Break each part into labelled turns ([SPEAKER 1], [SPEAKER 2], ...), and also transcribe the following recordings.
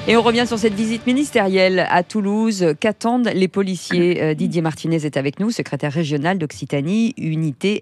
[SPEAKER 1] Et on revient sur cette visite ministérielle à Toulouse. Qu'attendent les policiers? Didier Martinez est avec nous, secrétaire régional d'Occitanie, unité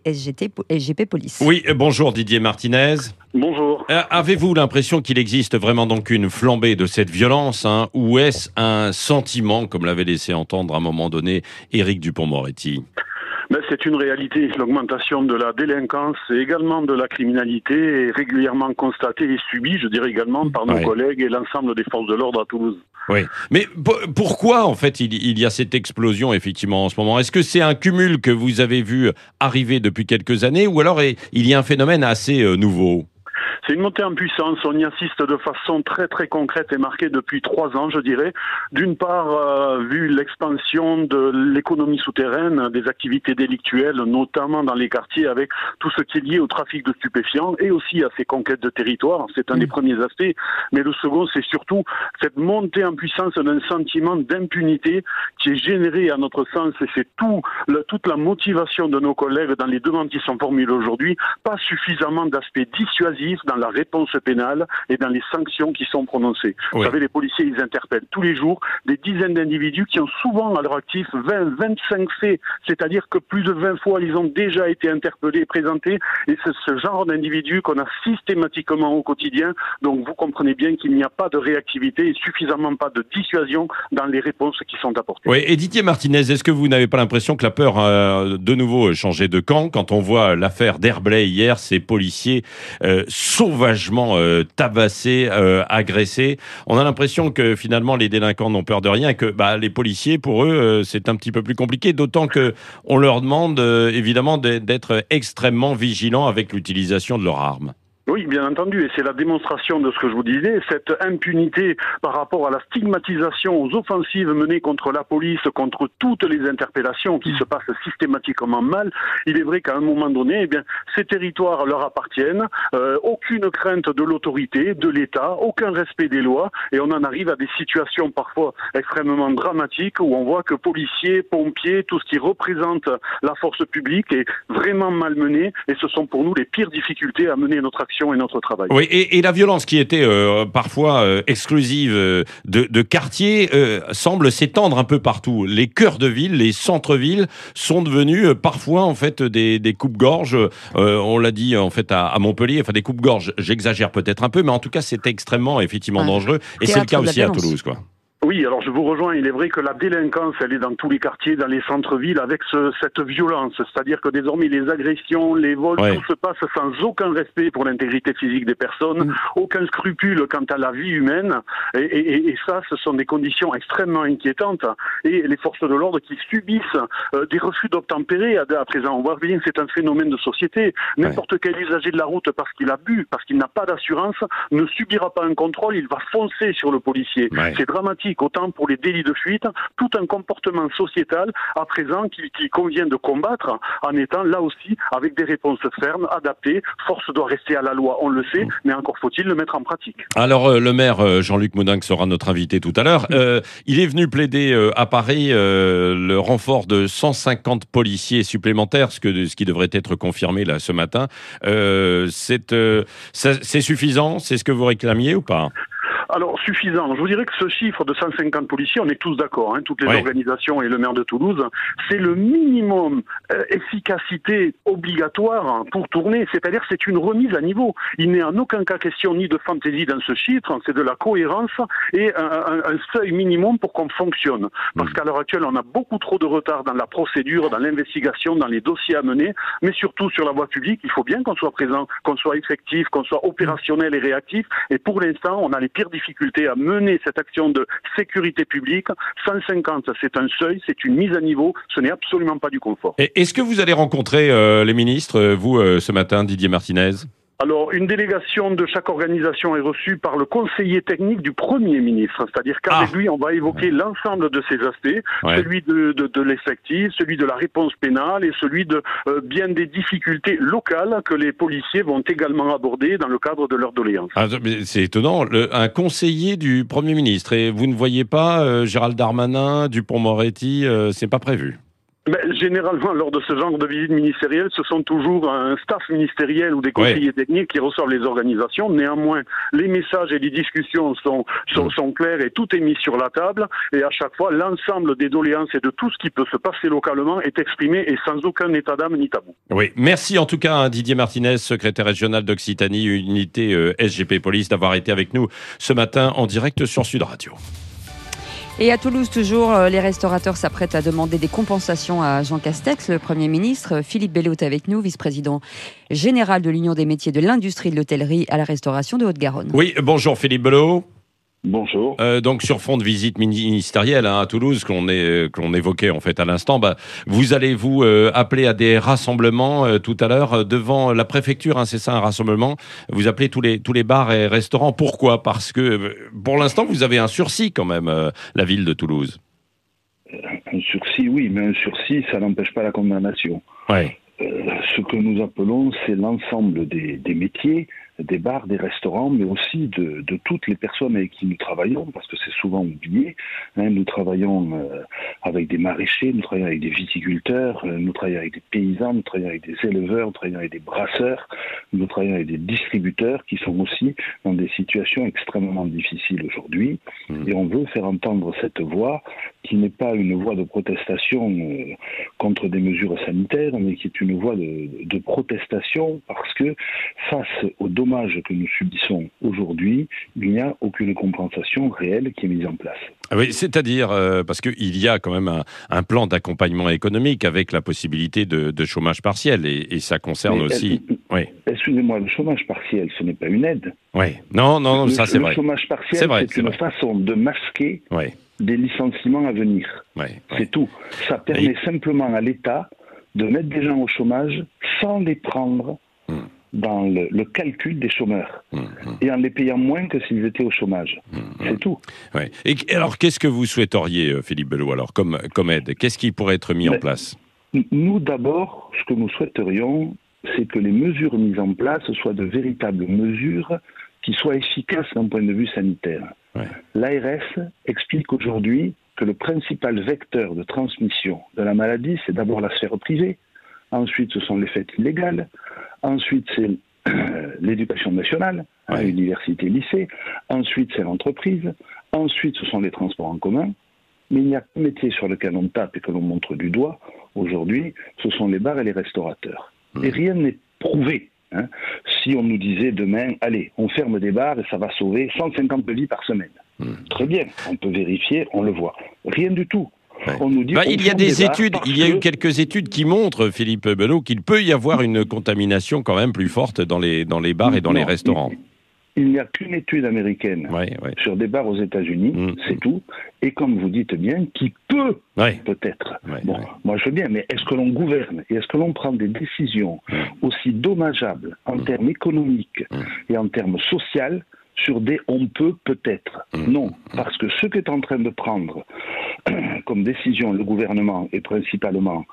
[SPEAKER 1] SGP Police.
[SPEAKER 2] Oui, bonjour Didier Martinez.
[SPEAKER 3] Bonjour.
[SPEAKER 2] Avez-vous l'impression qu'il existe vraiment donc une flambée de cette violence, ou est-ce un sentiment, comme l'avait laissé entendre à un moment donné Éric Dupond-Moretti?
[SPEAKER 3] C'est une réalité. L'augmentation de la délinquance et également de la criminalité est régulièrement constatée et subie, je dirais également, par nos collègues et l'ensemble des forces de l'ordre à Toulouse.
[SPEAKER 2] Oui, mais pourquoi en fait il y a cette explosion effectivement en ce moment? Est-ce que c'est un cumul que vous avez vu arriver depuis quelques années ou alors il y a un phénomène assez nouveau?
[SPEAKER 3] C'est une montée en puissance, on y assiste de façon très très concrète et marquée depuis 3 ans, je dirais. D'une part, vu l'expansion de l'économie souterraine, des activités délictuelles, notamment dans les quartiers, avec tout ce qui est lié au trafic de stupéfiants et aussi à ces conquêtes de territoire, c'est un des premiers aspects. Mais le second, c'est surtout cette montée en puissance d'un sentiment d'impunité qui est généré à notre sens, et c'est toute la motivation de nos collègues dans les demandes qui sont formulées aujourd'hui, pas suffisamment d'aspects dissuasifs dans la réponse pénale et dans les sanctions qui sont prononcées.
[SPEAKER 2] Oui.
[SPEAKER 3] Vous savez, les policiers, ils interpellent tous les jours des dizaines d'individus qui ont souvent à leur actif 20, 25 faits, c'est-à-dire que plus de 20 fois, ils ont déjà été interpellés et présentés, et c'est ce genre d'individus qu'on a systématiquement au quotidien. Donc vous comprenez bien qu'il n'y a pas de réactivité et suffisamment pas de dissuasion dans les réponses qui sont apportées.
[SPEAKER 2] Oui, et Didier Martinez, est-ce que vous n'avez pas l'impression que la peur a de nouveau changé de camp quand on voit l'affaire d'Herblay hier, ces policiers sauvagement tabassés, agressés? On a l'impression que finalement les délinquants n'ont peur de rien et que les policiers, pour eux, c'est un petit peu plus compliqué, d'autant qu'on leur demande évidemment d'être extrêmement vigilants avec l'utilisation de leurs armes.
[SPEAKER 3] Oui, bien entendu, et c'est la démonstration de ce que je vous disais, cette impunité par rapport à la stigmatisation, aux offensives menées contre la police, contre toutes les interpellations qui se passent systématiquement mal. Il est vrai qu'à un moment donné, ces territoires leur appartiennent, aucune crainte de l'autorité, de l'État, aucun respect des lois, et on en arrive à des situations parfois extrêmement dramatiques où on voit que policiers, pompiers, tout ce qui représente la force publique est vraiment malmené, et ce sont pour nous les pires difficultés à mener notre action et notre travail.
[SPEAKER 2] Oui, et la violence qui était parfois exclusive de quartiers semble s'étendre un peu partout. Les cœurs de ville, les centres-villes sont devenus parfois en fait des coupes-gorges. On l'a dit en fait à Montpellier, enfin des coupes-gorges. J'exagère peut-être un peu, mais en tout cas c'est extrêmement effectivement dangereux. Et c'est le cas aussi à Toulouse, quoi.
[SPEAKER 3] Oui, alors je vous rejoins, il est vrai que la délinquance, elle est dans tous les quartiers, dans les centres-villes, avec cette violence. C'est-à-dire que désormais, les agressions, les vols, tout se passe sans aucun respect pour l'intégrité physique des personnes, aucun scrupule quant à la vie humaine. Et ça, ce sont des conditions extrêmement inquiétantes. Et les forces de l'ordre qui subissent des refus d'obtempérer à présent. On voit bien que c'est un phénomène de société. N'importe quel usager de la route, parce qu'il a bu, parce qu'il n'a pas d'assurance, ne subira pas un contrôle, il va foncer sur le policier. C'est dramatique. Autant pour les délits de fuite, tout un comportement sociétal à présent qui convient de combattre en étant là aussi avec des réponses fermes, adaptées. Force doit rester à la loi, on le sait, mais encore faut-il le mettre en pratique.
[SPEAKER 2] Alors le maire Jean-Luc Mauninck sera notre invité tout à l'heure. Il est venu plaider à Paris le renfort de 150 policiers supplémentaires, ce qui devrait être confirmé là ce matin. C'est suffisant? C'est ce que vous réclamiez ou pas?
[SPEAKER 3] Alors, suffisant. Je vous dirais que ce chiffre de 150 policiers, on est tous d'accord, toutes les organisations et le maire de Toulouse, c'est le minimum efficacité obligatoire pour tourner, c'est-à-dire que c'est une remise à niveau. Il n'est en aucun cas question ni de fantaisie dans ce chiffre, c'est de la cohérence et un seuil minimum pour qu'on fonctionne. Parce qu'à l'heure actuelle, on a beaucoup trop de retard dans la procédure, dans l'investigation, dans les dossiers à mener, mais surtout sur la voie publique, il faut bien qu'on soit présent, qu'on soit effectif, qu'on soit opérationnel et réactif, et pour l'instant, on a les pires difficulté à mener cette action de sécurité publique. 150, c'est un seuil, c'est une mise à niveau, ce n'est absolument pas du confort.
[SPEAKER 2] Et est-ce que vous allez rencontrer les ministres, vous, ce matin, Didier Martinez ?
[SPEAKER 3] Alors, une délégation de chaque organisation est reçue par le conseiller technique du Premier ministre. C'est-à-dire qu'avec lui, on va évoquer l'ensemble de ces aspects, celui de l'effectif, celui de la réponse pénale et celui de bien des difficultés locales que les policiers vont également aborder dans le cadre de leurs doléances.
[SPEAKER 2] C'est étonnant, un conseiller du Premier ministre. Et vous ne voyez pas Gérald Darmanin, Dupond-Moretti, c'est pas prévu?
[SPEAKER 3] Généralement, lors de ce genre de visite ministérielle, ce sont toujours un staff ministériel ou des conseillers techniques qui reçoivent les organisations. Néanmoins, les messages et les discussions sont clairs et tout est mis sur la table. Et à chaque fois, l'ensemble des doléances et de tout ce qui peut se passer localement est exprimé et sans aucun état d'âme ni tabou.
[SPEAKER 2] Oui, merci en tout cas Didier Martinez, secrétaire régional d'Occitanie, unité SGP Police, d'avoir été avec nous ce matin en direct sur Sud Radio.
[SPEAKER 1] Et à Toulouse, toujours, les restaurateurs s'apprêtent à demander des compensations à Jean Castex, le Premier ministre. Philippe Belot est avec nous, vice-président général de l'Union des métiers de l'industrie de l'hôtellerie à la restauration de Haute-Garonne.
[SPEAKER 2] Oui, bonjour Philippe Belot.
[SPEAKER 3] Bonjour.
[SPEAKER 2] Donc sur fond de visite ministérielle à Toulouse qu'on évoquait en fait à l'instant, vous allez vous appeler à des rassemblements tout à l'heure devant la préfecture, c'est ça un rassemblement. Vous appelez tous les bars et restaurants. Pourquoi ? Parce que pour l'instant vous avez un sursis quand même, la ville de Toulouse.
[SPEAKER 4] Un sursis, oui, mais un sursis, ça n'empêche pas la condamnation.
[SPEAKER 2] Ouais.
[SPEAKER 4] Ce que nous appelons, c'est l'ensemble des métiers, des bars, des restaurants, mais aussi de toutes les personnes avec qui nous travaillons, parce que c'est souvent oublié. Nous travaillons avec des maraîchers, nous travaillons avec des viticulteurs, nous travaillons avec des paysans, nous travaillons avec des éleveurs, nous travaillons avec des brasseurs, nous travaillons avec des distributeurs qui sont aussi dans des situations extrêmement difficiles aujourd'hui. Et on veut faire entendre cette voix qui n'est pas une voix de protestation contre des mesures sanitaires, mais qui est une voix de protestation parce que face aux dommages que nous subissons aujourd'hui, il n'y a aucune compensation réelle qui est mise en place.
[SPEAKER 2] Oui, c'est-à-dire, parce qu'il y a quand même un plan d'accompagnement économique avec la possibilité de chômage partiel, et ça concerne aussi... Oui.
[SPEAKER 4] Excusez-moi, le chômage partiel, ce n'est pas une aide.
[SPEAKER 2] Oui, non, ça c'est vrai.
[SPEAKER 4] Le chômage partiel, c'est une façon de masquer des licenciements à venir. C'est tout. Ça permet simplement à l'État de mettre des gens au chômage sans les prendre dans le calcul des chômeurs et en les payant moins que s'ils étaient au chômage. C'est tout.
[SPEAKER 2] Ouais. Et alors, qu'est-ce que vous souhaiteriez, Philippe Belot, alors, comme aide ? Qu'est-ce qui pourrait être mis en place ?
[SPEAKER 4] Nous, d'abord, ce que nous souhaiterions, c'est que les mesures mises en place soient de véritables mesures qui soient efficaces d'un point de vue sanitaire. L'ARS explique aujourd'hui que le principal vecteur de transmission de la maladie, c'est d'abord la sphère privée, ensuite ce sont les fêtes illégales, ensuite c'est l'éducation nationale, université, lycée, ensuite c'est l'entreprise, ensuite ce sont les transports en commun, mais il n'y a qu'un métier sur lequel on tape et que l'on montre du doigt aujourd'hui, ce sont les bars et les restaurateurs. Et rien n'est prouvé. Si on nous disait demain, allez, on ferme des bars et ça va sauver 150 vies par semaine. Très bien, on peut vérifier, on le voit. Rien du tout. On nous dit
[SPEAKER 2] il y a des études, il y a eu quelques études qui montrent, Philippe Belot, qu'il peut y avoir une contamination quand même plus forte dans les bars et dans les restaurants.
[SPEAKER 4] Il n'y a qu'une étude américaine sur des bars aux États-Unis, c'est tout. Et comme vous dites bien, qui peut peut-être. Moi je veux bien, mais est-ce que l'on gouverne et est-ce que l'on prend des décisions aussi dommageables en termes économiques et en termes sociaux sur des on peut peut-être? Non, parce que ce qu'est en train de prendre comme décision le gouvernement et principalement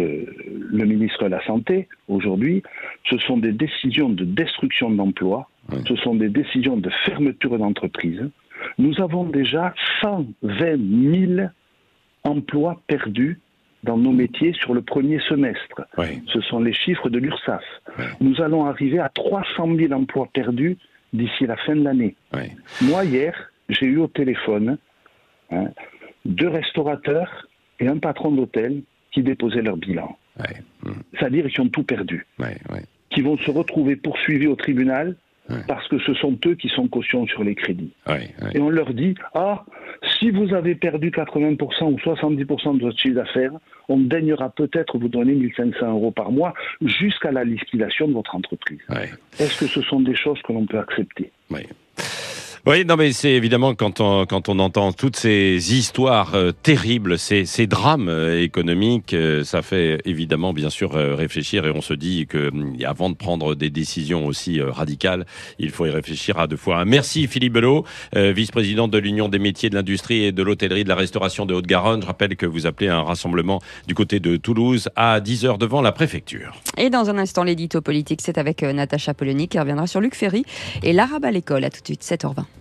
[SPEAKER 4] le ministre de la Santé aujourd'hui, ce sont des décisions de destruction d'emplois, ce sont des décisions de fermeture d'entreprises. Nous avons déjà 120 000 emplois perdus dans nos métiers sur le premier semestre. Ce sont les chiffres de l'URSSAF. Nous allons arriver à 300 000 emplois perdus d'ici la fin de l'année. Moi, hier, j'ai eu au téléphone 2 restaurateurs et un patron d'hôtel qui déposaient leur bilan. C'est-à-dire qu'ils ont tout perdu. Qui vont se retrouver poursuivis au tribunal parce que ce sont eux qui sont cautions sur les crédits. Et on leur dit, si vous avez perdu 80% ou 70% de votre chiffre d'affaires, on daignera peut-être vous donner 1 500 € par mois jusqu'à la liquidation de votre entreprise. Est-ce que ce sont des choses que l'on peut accepter ?
[SPEAKER 2] Oui, non, mais c'est évidemment quand on entend toutes ces histoires terribles, ces drames économiques, ça fait évidemment bien sûr réfléchir, et on se dit que avant de prendre des décisions aussi radicales, il faut y réfléchir à 2 fois. Merci Philippe Belot, vice-président de l'Union des métiers de l'industrie et de l'hôtellerie de la restauration de Haute-Garonne. Je rappelle que vous appelez un rassemblement du côté de Toulouse à 10h devant la préfecture. Et
[SPEAKER 1] dans un instant, l'édito politique, c'est avec Natacha Polony qui reviendra sur Luc Ferry et l'arabe à l'école. À tout de suite, 7h20.